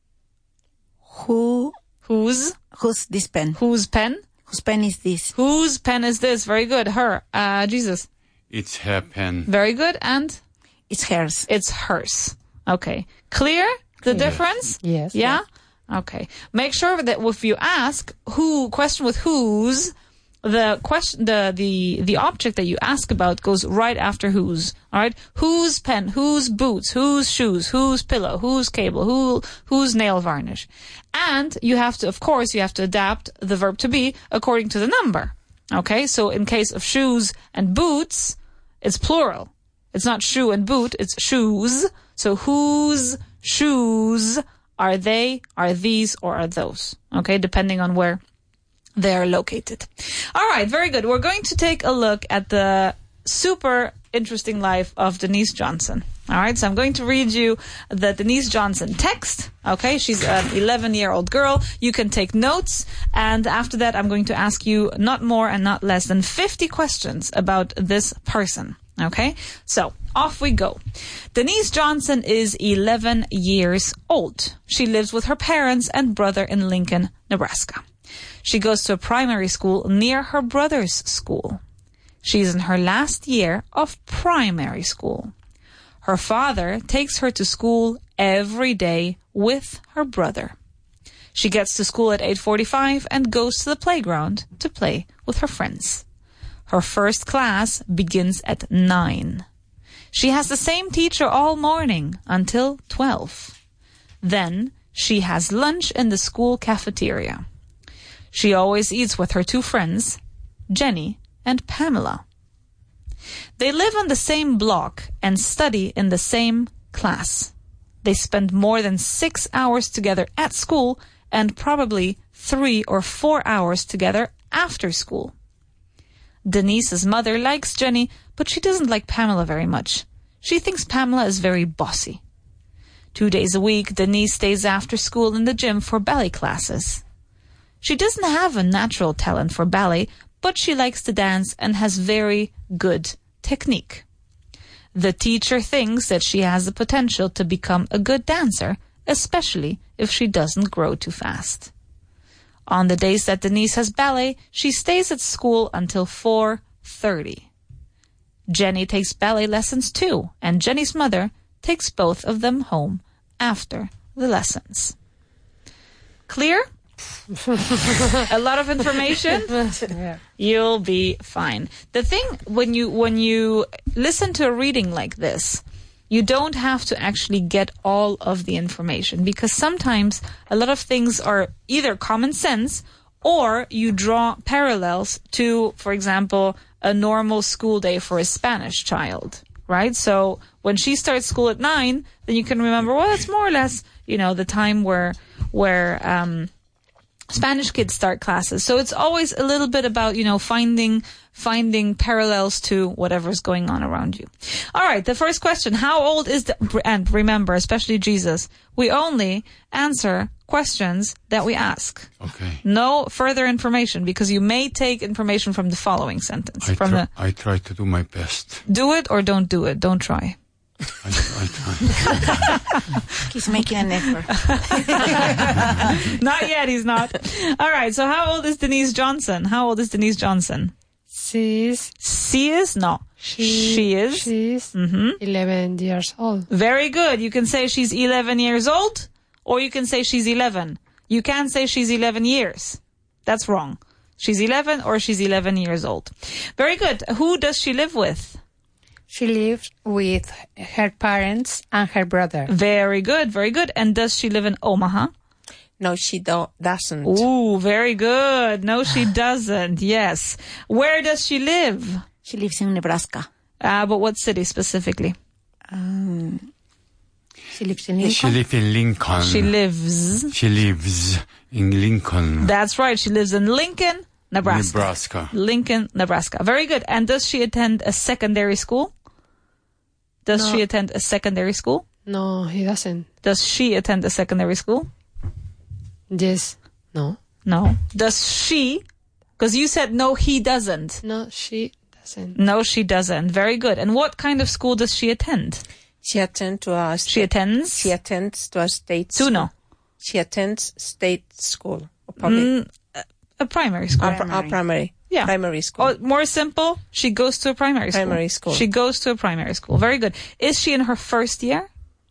Who? Whose? Who's this pen? Whose pen? Whose pen is this? Whose pen is this? Very good. Her. Uh, Jesus. It's her pen. Very good. And? It's hers. It's hers. Okay. Clear the Yes. difference? Yes. Yeah? Okay. Make sure that if you ask who, question with whose, the question, the, the, the object that you ask about goes right after whose. Alright? Whose pen, whose boots, whose shoes, whose pillow, whose cable, who, whose nail varnish. And you have to, of course, you have to adapt the verb to be according to the number. Okay? So in case of shoes and boots, it's plural. It's not shoe and boot, it's shoes. So whose shoes are they, are these, or are those? Okay? Depending on where they are located. All right, very good. We're going to take a look at the super interesting life of Denise Johnson. All right, so I'm going to read you the Denise Johnson text. Okay, she's an eleven-year-old girl. You can take notes. And after that, I'm going to ask you not more and not less than fifty questions about this person. Okay, so off we go. Denise Johnson is eleven years old. She lives with her parents and brother in Lincoln, Nebraska. She goes to a primary school near her brother's school. She's in her last year of primary school. Her father takes her to school every day with her brother. She gets to school at eight forty-five and goes to the playground to play with her friends. Her first class begins at nine. She has the same teacher all morning until twelve. Then she has lunch in the school cafeteria. She always eats with her two friends, Jenny and Pamela. They live on the same block and study in the same class. They spend more than six hours together at school and probably three or four hours together after school. Denise's mother likes Jenny, but she doesn't like Pamela very much. She thinks Pamela is very bossy. Two days a week, Denise stays after school in the gym for ballet classes. She doesn't have a natural talent for ballet, but she likes to dance and has very good technique. The teacher thinks that she has the potential to become a good dancer, especially if she doesn't grow too fast. On the days that Denise has ballet, she stays at school until four thirty. Jenny takes ballet lessons too, and Jenny's mother takes both of them home after the lessons. Clear? A lot of information? Yeah. You'll be fine. The thing, when you when you listen to a reading like this, you don't have to actually get all of the information, because sometimes a lot of things are either common sense or you draw parallels to, for example, a normal school day for a Spanish child, right? So when she starts school at nine, then you can remember, well, it's more or less, you know, the time where where um Spanish kids start classes. So it's always a little bit about, you know, finding finding parallels to whatever's going on around you. All right, the first question, how old is the, and remember, especially Jesus, we only answer questions that we ask. Okay. No further information, because you may take information from the following sentence. I, from tr- the, I try to do my best. do it or don't do it. Don't try. I, I try. He's making an effort. Not yet, he's not. All right, so how old is Denise Johnson? How old is Denise Johnson? She is. She is? No. She, she is? She is Mm-hmm. eleven years old. Very good. You can say she's eleven years old, or you can say she's eleven. You can't say she's eleven years. That's wrong. She's eleven or she's eleven years old. Very good. Who does she live with? She lives with her parents and her brother. Very good, very good. And does she live in Omaha? No, she don't, doesn't. Ooh, very good. No, she doesn't. Yes. Where does she live? She lives in Nebraska. Uh, but what city specifically? Um, She lives in Lincoln. She lives in Lincoln. She lives. She lives in Lincoln. That's right. She lives in Lincoln, Nebraska. Nebraska. Lincoln, Nebraska. Very good. And does she attend a secondary school? Does No. she attend a secondary school? No, he doesn't. Does she attend a secondary school? Yes. No. No. Does she? Because you said no, he doesn't. No, she doesn't. No, she doesn't. Very good. And what kind of school does she attend? She attends to a She attends? She attends to a state To school. no. She attends state school or public. Mm, a, a primary school. A, pri- a primary. Yeah. Primary school. Oh, more simple. She goes to a primary school. Primary school. She goes to a primary school. Very good. Is she in her first year?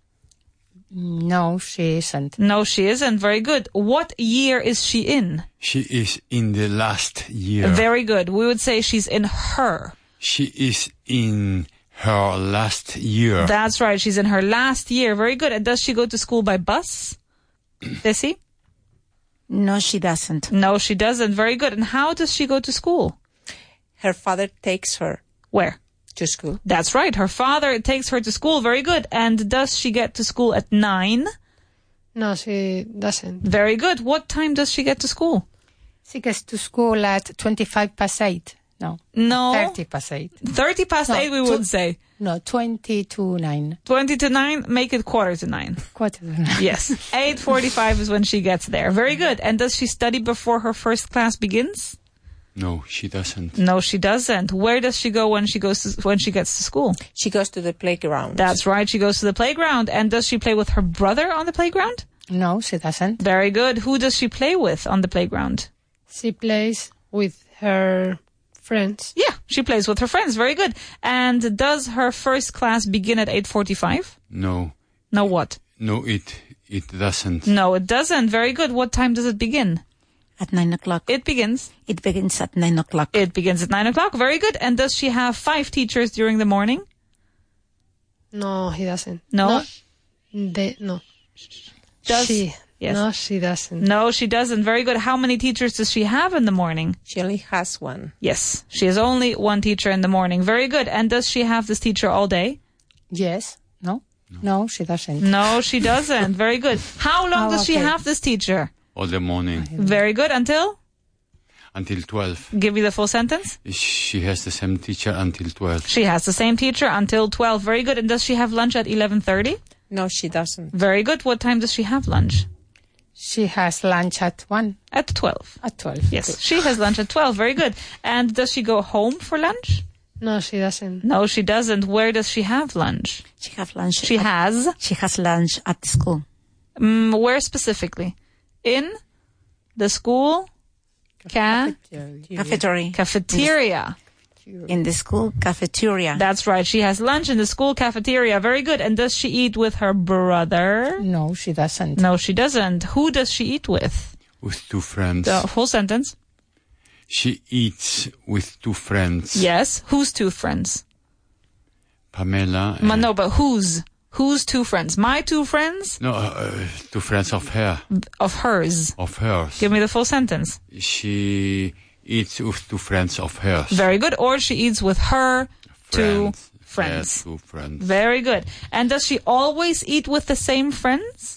No, she isn't. No, she isn't. Very good. What year is she in? She is in the last year. Very good. We would say she's in her. She is in her last year. That's right. She's in her last year. Very good. And does she go to school by bus? Desi? No, she doesn't. No, she doesn't. Very good. And how does she go to school? Her father takes her Where? to school. That's right. Her father takes her to school. Very good. And does she get to school at nine? No, she doesn't. Very good. What time does she get to school? She gets to school at twenty-five past eight. No. No. thirty past eight. thirty past No, eight, we tw- would say. No, twenty to nine. twenty to nine, make it quarter to nine. Quarter to nine. Yes. eight forty-five is when she gets there. Very good. And does she study before her first class begins? No, she doesn't. No, she doesn't. Where does she go when she goes to, when she gets to school? She goes to the playground. That's right. She goes to the playground. And does she play with her brother on the playground? No, she doesn't. Very good. Who does she play with on the playground? She plays with her friends. Yeah, she plays with her friends. Very good. And does her first class begin at eight forty-five? No. No, what? No, it it doesn't. No, it doesn't. Very good. What time does it begin? At nine o'clock. It begins. It begins at nine o'clock. It begins at nine o'clock. Very good. And does she have five teachers during the morning? No, he doesn't. No? No. They, no. Does she? Yes. No, she doesn't. No, she doesn't. Very good. How many teachers does she have in the morning? She only has one. Yes. She has only one teacher in the morning. Very good. And does she have this teacher all day? Yes. No? No, she doesn't. No, she doesn't. Very good. How long Oh, does she okay. have this teacher? All the morning Very good. Until? until twelve. Give me the full sentence. She has the same teacher until twelve. She has the same teacher until twelve. Very good. And does she have lunch at eleven thirty? No, she doesn't. Very good. What time does she have lunch? She has lunch at one. At twelve. At twelve. Yes, she has lunch at twelve. Very good. And does she go home for lunch? No, she doesn't. No, she doesn't. Where does she have lunch? She have lunch. She at, has. She has lunch at the school. Mm, where specifically? In the school ca- Cafeteria. cafeteria. In the school cafeteria. That's right. She has lunch in the school cafeteria. Very good. And does she eat with her brother? No, she doesn't. No, she doesn't. Who does she eat with? With two friends. The full sentence. She eats with two friends. Yes. Whose two friends? Pamela. Ma- and- no, but whose? Whose two friends? My two friends? No, uh, two friends of her. Of hers. Of hers. Give me the full sentence. She eats with two friends of hers. Very good. Or she eats with her two Friends. friends. Yes, two friends. Very good. And does she always eat with the same friends?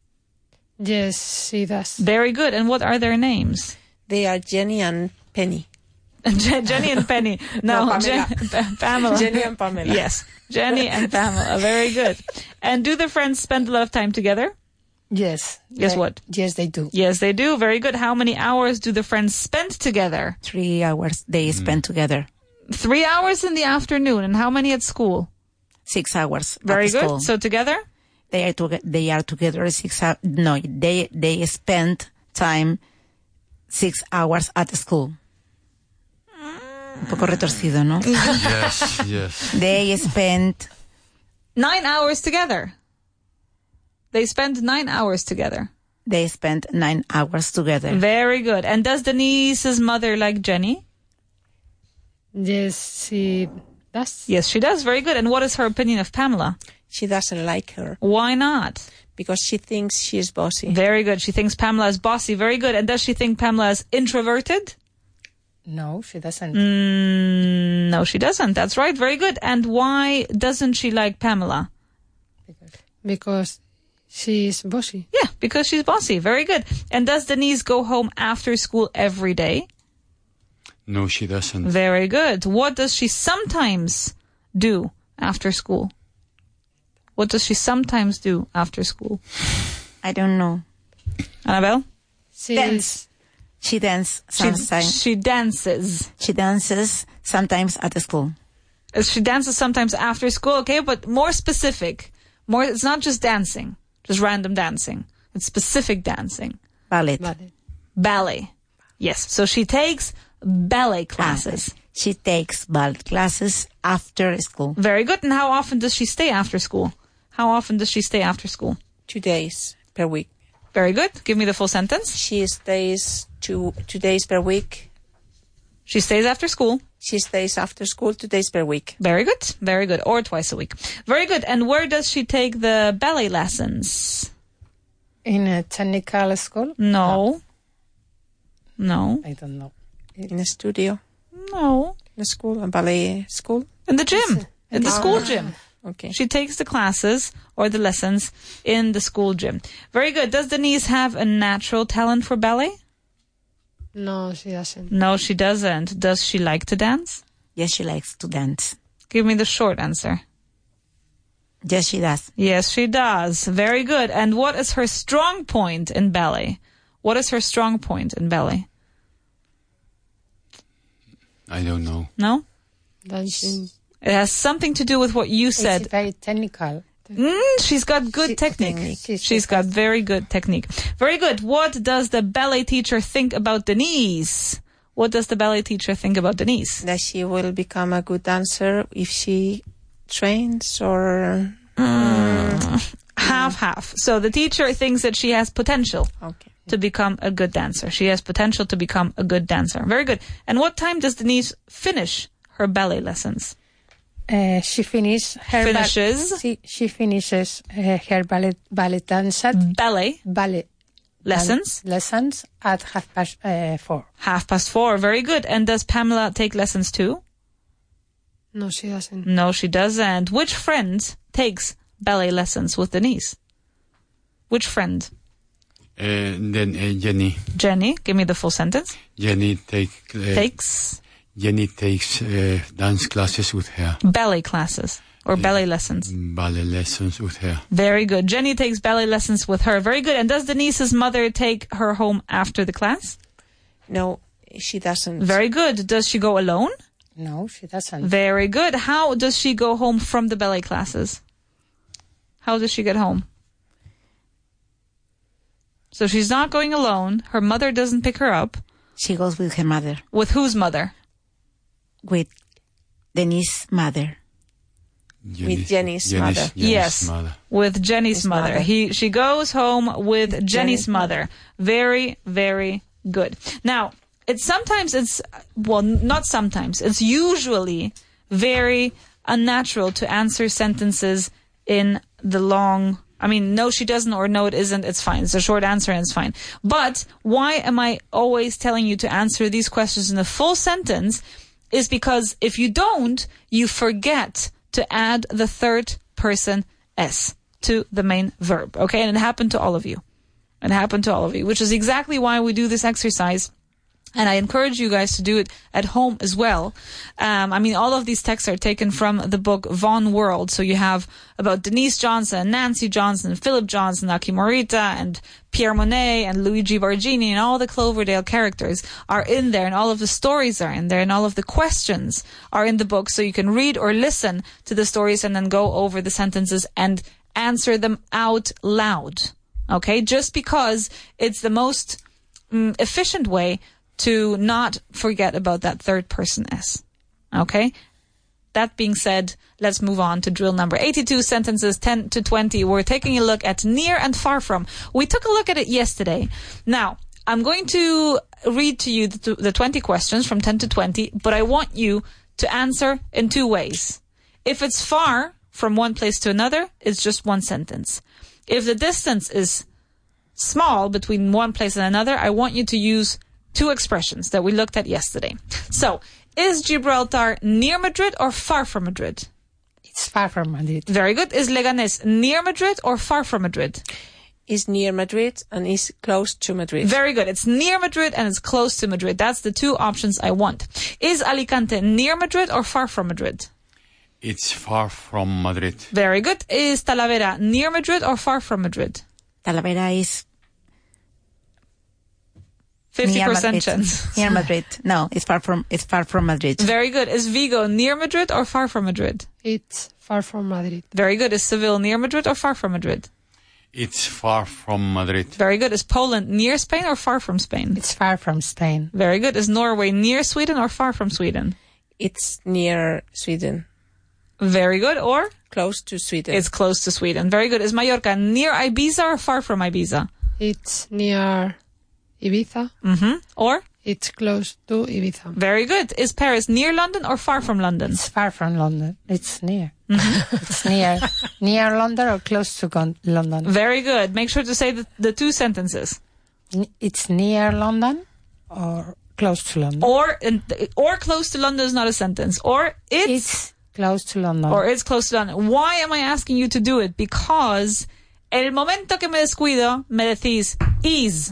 Yes, she does. Very good. And what are their names? They are Jenny and Penny. Je- Jenny and Penny. No, No, Pamela. Je- Pa- Pamela. Jenny and Pamela. Yes. Jenny and Pamela. Very good. And do the friends spend a lot of time together? Yes. Guess They- what? Yes, they do. Yes, they do. Very good. How many hours do the friends spend together? Three hours they spend together. Three hours in the afternoon. And how many at school? Six hours. Very at the good. school. So together? They are toge- they are together six hours. No, they they spend time six hours at school. Un poco retorcido, ¿no? Yes, yes. They spend Nine hours together. They spend nine hours together. They spent nine hours together. Very good. And does Denise's mother like Jenny? Yes, she does. Yes, she does. Very good. And what is her opinion of Pamela? She doesn't like her Why not? because she thinks she is bossy. Very good. She thinks Pamela is bossy. Very good. And does she think Pamela is introverted? No, she doesn't. Mm, no, she doesn't. That's right. Very good. And why doesn't she like Pamela? Because she is bossy. Yeah, because she's bossy. Very good. And does Denise go home after school every day? No, she doesn't. Very good. What does she sometimes do after school? What does she sometimes do after school? I don't know. Annabelle? She Dance. She dances She, sometimes. she dances. She dances sometimes at the school. Uh, She dances sometimes after school, okay? But more specific. More. It's not just dancing, just random dancing. It's specific dancing. Ballet. Ballet. Ballet. Yes. So she takes ballet classes. Ah, she takes ballet classes after school. Very good. And how often does she stay after school? How often does she stay after school? Two days per week. Very good. Give me the full sentence. She stays two two days per week. She stays after school. She stays after school two days per week. Very good. Very good. Or twice a week. Very good. And where does she take the ballet lessons? In a technical school? No. No. I don't know. In a studio, No. in a school, a ballet school. In the gym. In the school gym. Okay. She takes the classes or the lessons in the school gym. Very good. Does Denise have a natural talent for ballet? No, she doesn't. No, she doesn't. Does she like to dance? Yes, she likes to dance. Give me the short answer. Yes, she does. Yes, she does. Very good. And what is her strong point in ballet? What is her strong point in ballet? I don't know. No? Dancing. It has something to do with what you said. It's very technical. Mm, she's got good She- technique. technique. She's She's got very good technique. Very good. What does the ballet teacher think about Denise? What does the ballet teacher think about Denise? That she will become a good dancer if she trains or... Half, half. So the teacher thinks that she has potential Okay. to become a good dancer. She has potential to become a good dancer. Very good. And what time does Denise finish her ballet lessons? Uh, she finish her ba- Finishes. she, she finishes uh, her ballet ballet dance at Ballet ballet lessons? dan- lessons at half past uh, four. Half past four. Very good. And does Pamela take lessons too? No, she doesn't. No, she doesn't. Which friend takes ballet lessons with Denise? Which friend? Uh, then uh, Jenny. Jenny. Give me the full sentence. Jenny take. Uh, Takes Jenny takes uh, dance classes with her. ballet classes or ballet lessons. Ballet lessons with her. Very good. Jenny takes ballet lessons with her. Very good. And does Denise's mother take her home after the class? No, she doesn't. Very good. Does she go alone? No, she doesn't. Very good. How does she go home from the ballet classes? How does she get home? So she's not going alone. Her mother doesn't pick her up. She goes with her mother. With whose mother? With Denise's mother. With Jenny's mother. Jenny's Yes. mother. With Jenny's His mother. mother. He she goes home with Jenny's, Jenny's mother. Very, very good. Now, it's sometimes it's well, not sometimes. It's usually very unnatural to answer sentences in the long I mean, no, she doesn't, or no, it isn't. It's fine. It's a short answer and it's fine. But why am I always telling you to answer these questions in a full sentence? Is because if you don't, you forget to add the third person S to the main verb. Okay. And it happened to all of you. It happened to all of you, which is exactly why we do this exercise. And I encourage you guys to do it at home as well. Um, I mean, all of these texts are taken from the book Von World. So you have about Denise Johnson, Nancy Johnson, Philip Johnson, Aki Morita, and Pierre Monet, and Luigi Bargini, and all the Cloverdale characters are in there, and all of the stories are in there, and all of the questions are in the book. So you can read or listen to the stories and then go over the sentences and answer them out loud. Okay? Just because it's the most mm, efficient way to not forget about that third person S. Okay? That being said, let's move on to drill number eighty-two, sentences ten to twenty. We're taking a look at near and far from. We took a look at it yesterday. Now, I'm going to read to you the, the twenty questions from ten to twenty, but I want you to answer in two ways. If it's far from one place to another, it's just one sentence. If the distance is small between one place and another, I want you to use two expressions that we looked at yesterday. So, is Gibraltar near Madrid or far from Madrid? It's far from Madrid. Very good. Is Leganés near Madrid or far from Madrid? Is near Madrid and is close to Madrid. Very good. It's near Madrid and it's close to Madrid. That's the two options I want. Is Alicante near Madrid or far from Madrid? It's far from Madrid. Very good. Is Talavera near Madrid or far from Madrid? Talavera is fifty near percent Madrid. chance. Near Madrid. No, it's far from it's far from Madrid. Very good. Is Vigo near Madrid or far from Madrid? It's far from Madrid. Very good. Is Seville near Madrid or far from Madrid? It's far from Madrid. Very good. Is Poland near Spain or far from Spain? It's far from Spain. Very good. Is Norway near Sweden or far from Sweden? It's near Sweden. Very good. Or? Close to Sweden. It's close to Sweden. Very good. Is Mallorca near Ibiza or far from Ibiza? It's near Ibiza. Mm-hmm. Or? It's close to Ibiza. Very good. Is Paris near London or far from London? It's far from London. It's near. Mm-hmm. It's near near London or close to Gon- London. Very good. Make sure to say the, the two sentences. N- It's near London or close to London. Or or close to London is not a sentence. Or it's, It's close to London. or it's close to London. Why am I asking you to do it? Because en el momento que me descuido, me decís is.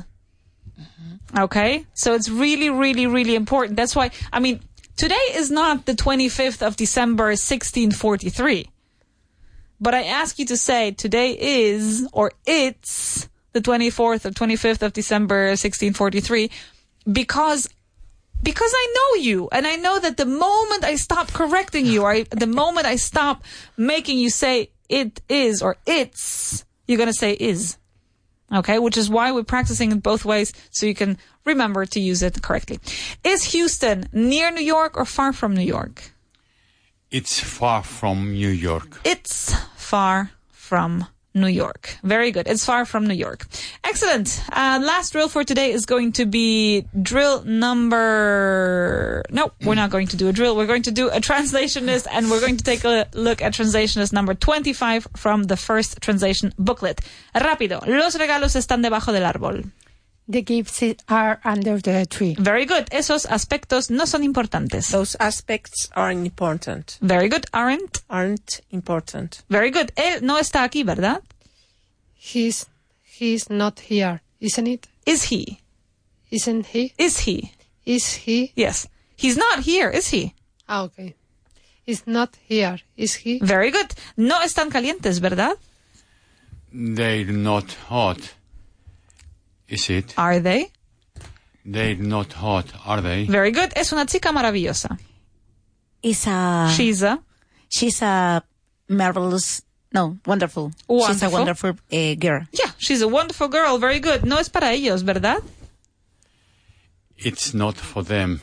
Okay? So it's really, really, really important. That's why, I mean, today is not the twenty-fifth of December, sixteen forty-three. But I ask you to say today is, or it's, the twenty-fourth or twenty-fifth of December, sixteen forty-three, because because I know you, and I know that the moment I stop correcting you, or the moment I stop making you say it is or it's, you're going to say is. Okay, which is why we're practicing it both ways, so you can remember to use it correctly. Is Houston near New York or far from New York? It's far from New York. It's far from New York. Very good. It's far from New York. Excellent. Uh, last drill for today is going to be drill number... No, we're not going to do a drill. We're going to do a translation list, and we're going to take a look at translation list number twenty-five from the first translation booklet. Rápido. Los regalos están debajo del árbol. The gifts are under the tree. Very good. Esos aspectos no son importantes. Those aspects aren't important. Very good. Aren't? Aren't important. Very good. Él no está aquí, ¿verdad? He's he's not here, isn't it? Is he? Isn't he? Is he? Is he? Yes. He's not here, is he? Ah, okay. He's not here, is he? Very good. No están calientes, ¿verdad? They're not hot. Is it? Are they? They're not hot, are they? Very good. Es una chica maravillosa. Is a She's a... she's a marvelous, no, wonderful. She's a Wonderful. wonderful uh, girl. Yeah, she's a wonderful girl. Very good. No es para ellos, ¿verdad? It's not for them.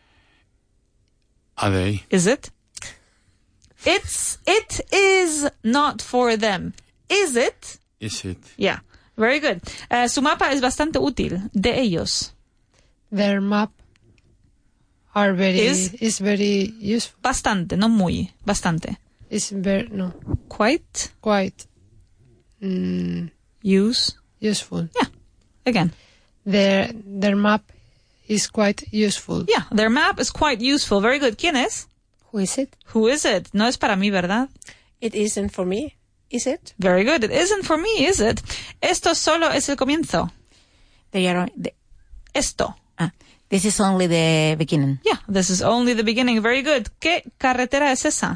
Are they? Is it? It's, it is not for them. Is it? Is it? Yeah. Very good. Uh, su mapa es bastante útil. De ellos. Their map are very Is? is very useful. Bastante, no muy. Bastante. It's very no Quite. quite mm, Use. useful. Yeah. Again. Their their map is quite useful. Yeah. Their map is quite useful. Very good. ¿Quién es? Who is it? Who is it? No es para mí, ¿verdad? It isn't for me, is it? Very good. It isn't for me, is it? Esto solo es el comienzo. They are. The, Esto. ah, this is only the beginning. Yeah, this is only the beginning. Very good. ¿Qué carretera es esa?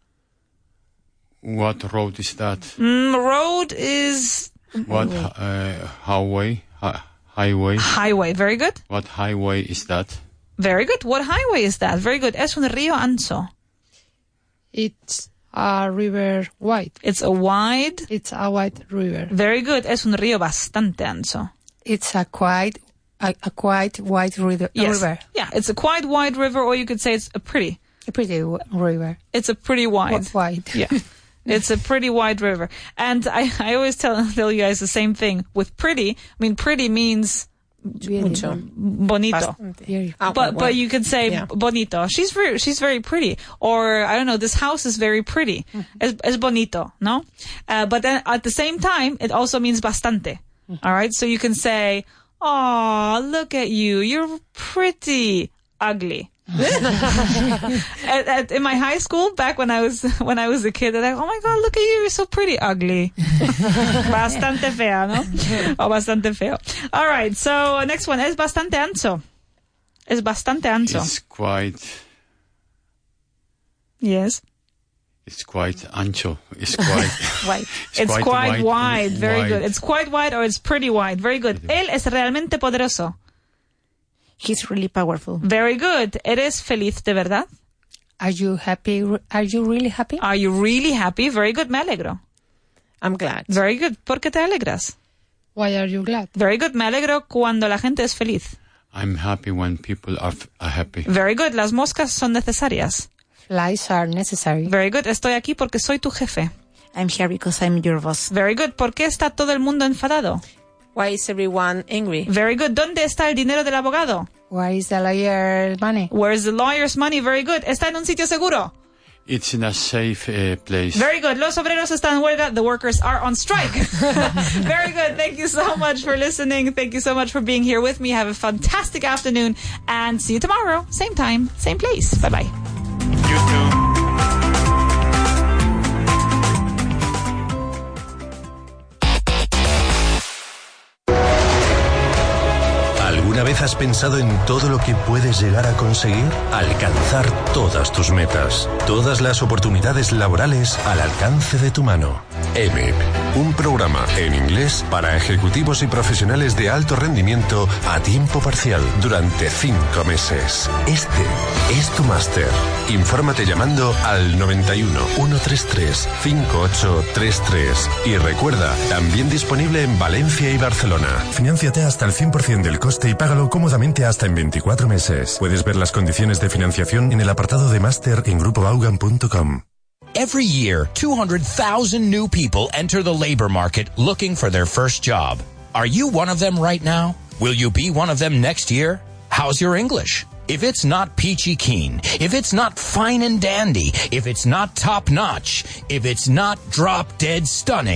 What road is that? Mm, road is What uh, highway? Hi- highway? highway. Very good. What highway is that? Very good. What highway is that? Very good. Es un río ancho. It's a river wide. It's a wide. It's a wide river. Very good. Es un río bastante ancho. It's a quite a, a quite wide river. Yes. river. Yeah, it's a quite wide river, or you could say it's a pretty A pretty w- river. It's a pretty wide. W- wide. Yeah. It's a pretty wide river. And I, I always tell, tell you guys the same thing. With pretty, I mean, pretty means Really Mucho. bonito. Very Ah, But, well, but you could say yeah. bonito. She's very, she's very pretty. Or, I don't know, this house is very pretty. Es, es bonito, no? Uh, but then at the same time, it also means bastante. All right. So you can say, "Oh, look at you. You're pretty ugly." at, at, in my high school, back when I was when I was a kid, they're like, "Oh my God, look at you. You're so pretty ugly." Bastante fea, ¿no? O bastante feo. All right. So next one es bastante ancho. Es bastante ancho. It's quite. Yes. It's quite ancho. It's quite. Wide. It's It's quite quite, wide. wide. Very Wide. good. It's quite wide or it's pretty wide. Very good. Él es realmente poderoso. He's really powerful. Very good. ¿Eres feliz de verdad? Are you happy? Are you really happy? Are you really happy? Very good. Me alegro. I'm glad. Very good. ¿Por qué te alegras? Why are you glad? Very good. Me alegro cuando la gente es feliz. I'm happy when people are, f- are happy. Very good. Las moscas son necesarias. Flies are necessary. Very good. Estoy aquí porque soy tu jefe. I'm here because I'm your boss. Very good. ¿Por qué está todo el mundo enfadado? Why is everyone angry? Very good. ¿Dónde está el dinero del abogado? Where is the lawyer money? Where's the lawyer's money? Very good. ¿Está en un sitio seguro? It's in a safe uh, place. Very good. Los obreros están en huelga. The workers are on strike. Very good. Thank you so much for listening. Thank you so much for being here with me. Have a fantastic afternoon and see you tomorrow. Same time, same place. Bye-bye. You too. ¿Alguna vez has pensado en todo lo que puedes llegar a conseguir? Alcanzar todas tus metas, todas las oportunidades laborales al alcance de tu mano. E M I P, un programa en inglés para ejecutivos y profesionales de alto rendimiento a tiempo parcial durante cinco meses. Este es tu máster. Infórmate llamando al noventa y uno, ciento treinta y tres, cincuenta y ocho treinta y tres. Y recuerda, también disponible en Valencia y Barcelona. Financiate hasta el cien por ciento del coste y págalo cómodamente hasta en veinticuatro meses. Puedes ver las condiciones de financiación en el apartado de máster en grupo baugan punto com. Every year, two hundred thousand new people enter the labor market looking for their first job. Are you one of them right now? Will you be one of them next year? How's your English? If it's not peachy keen, if it's not fine and dandy, if it's not top notch, if it's not drop dead stunning,